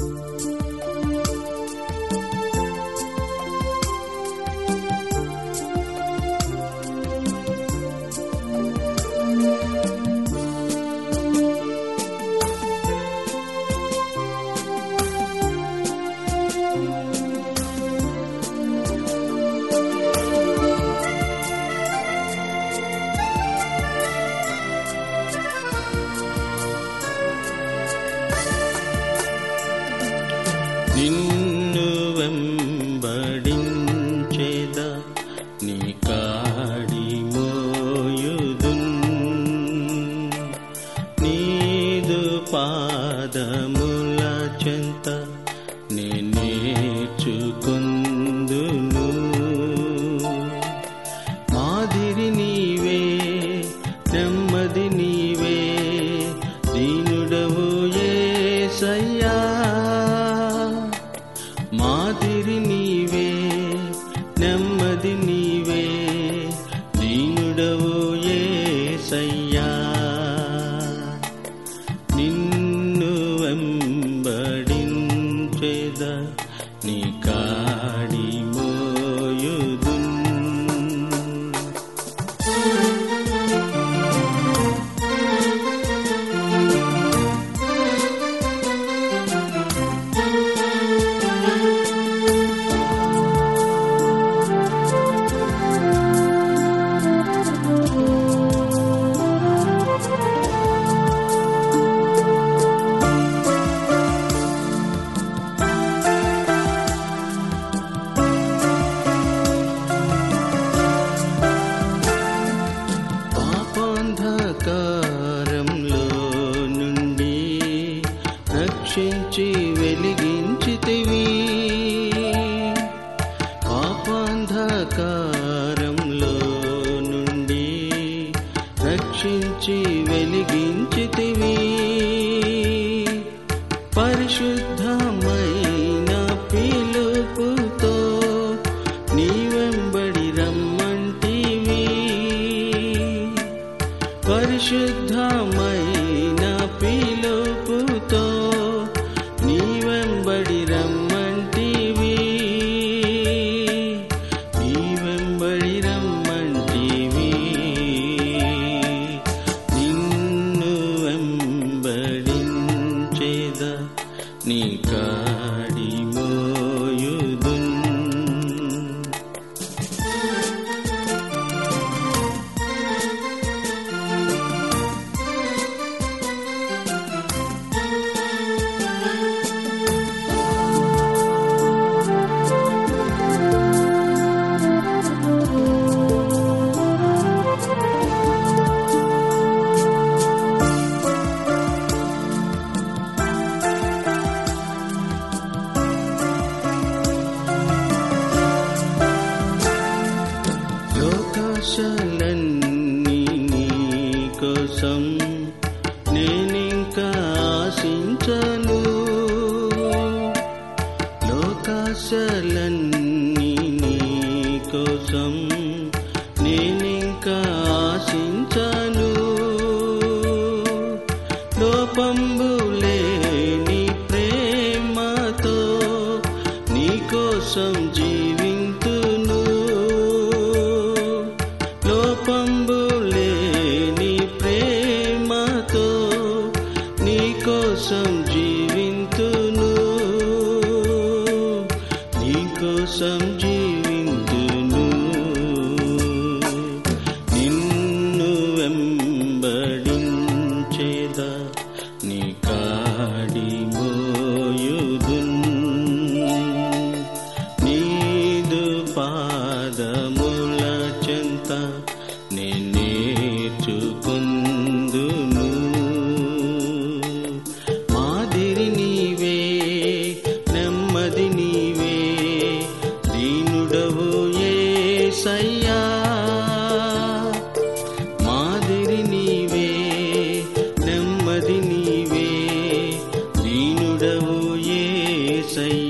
నిన్ను వెంబడించేద నీ కాడి మోయుదున్ నీదు పాదముల చెంత నే నేర్చుకొందును మాదిరి నీవే నెమ్మది నీవే దీనుడవు యేసయ్యా మాదిరి నీవే నెమ్మది నీవే దీనుడవు యేసయ్యా నిన్ను వెంబడించేద నీ కాడి మోయుదున్ పాపాంధకారంలో నుండి రక్షించి వెలిగించితివి పాపాంధకారంలో నుండి రక్షించి వెలిగించితివి పరిశుద్ధమైన పిలుపుతో నీ వెంబడి రమ్మంటివి పరిశుద్ధమైన పిలుపుతో నీ వెంబడి రమ్మంటివి నీ వెంబడి రమ్మంటివి నిన్ను వెంబడించేద నీ కాడి మోయుదున్ లోకాశలన్నీ నీ కోసం నేనింకా ఆశించను లోకాశలన్నీ నీ కోసం నేనింకా ఆశించను లోపంబు లేని ప్రేమతో నీ కోసం జీవింతును లోపంబు లేని ప్రేమతో నీ కోసం జీవింతును నీ కోసం జీవింతును నిన్ను వెంబడించేద నీ కాడి మోయుదున్ నీదు పాదముల చెంత నే నేర్చుకొందును మాదిరి నీవే నెమ్మది నీవే దీనుడవు యేసయ్యా మాదిరి నీవే నెమ్మది నీవే దీనుడవు యేసయ్యా